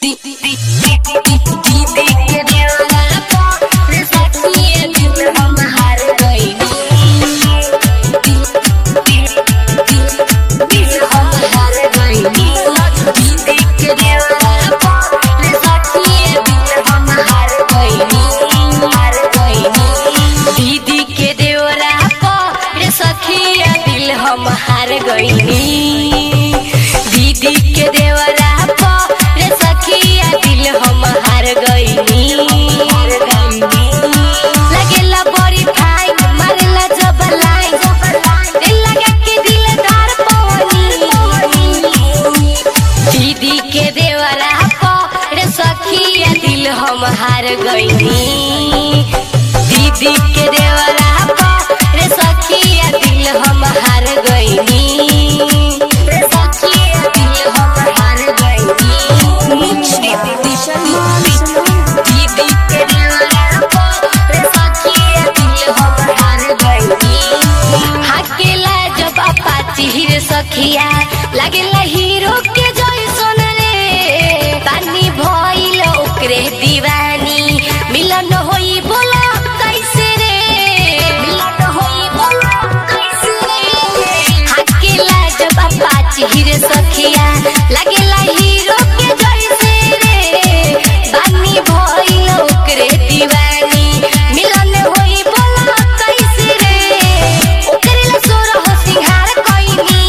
हार गईनी दीदी के देवरा रे सखिया दिल हम हार गईनी लगेला बड़ी भाई मारेला जब लाइन दिल लगा के दिलदार पवनी दीदी के देवरा रे सखिया दिल हम हार गईनी दीदी के देवरा रे सखिया दिल हम हार गईनी रे सखिया दिल हम हार गईनी दीदी के देवरा रे सखिया दिल हम हार गईनी हाकेला जब अपाची रे सखिया लागेला हीरो के जैसन रे पानी भइल ओकरे दीवानी मिलन होई बोला कैसे रे मिलन होई बोला कैसे रे हाकेला जब अपाची रे सखिया लागेला हीरो के जैसे रे पानी भइल ओकरे दीवानी मिलन होई बोला कैसे रे ओकरे ला सोर हो सिंगार कइनी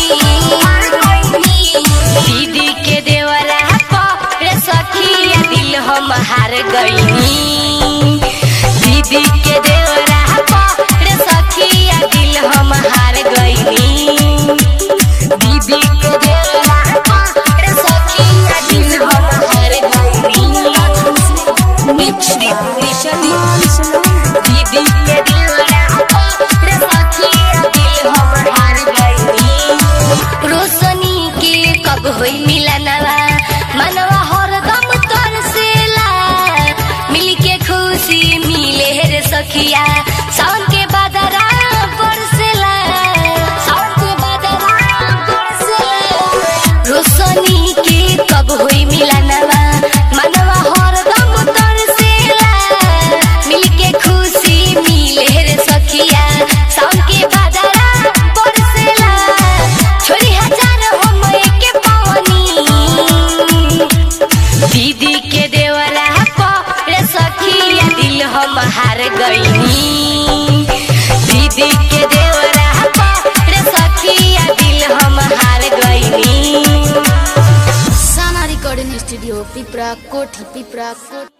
दीदी के देवरा रे सखिया दिल हम हार गईनी दीदी के देवरा रे सखिया दिल हम हार गईनी दीदी के देवरा रे सखिया दिल हम हार गईनी दीदी के देवरा रे सखिया दिल हम हार गईनी रोशनी के कब होई मिलनवा मनवा हरदम तरसेला मिल के खुशी मिले रे सखिया सावन के बादरा बरसेला सावन के बादरा बरसेला रोशनी के कब होई मिलनवा मनवा हरदम तरसेला मिल के खुशी मिले रे सखिया सावन के बादरा बरसेला छोरी हजार हम एके पावनी दीदी के देवरा रे सखिया दिल हम हार गईनी दीदी के देवरा रे सखिया दिल हम हार गईनी साना रिकॉर्डिंग स्टूडियो पिपरा कोठी।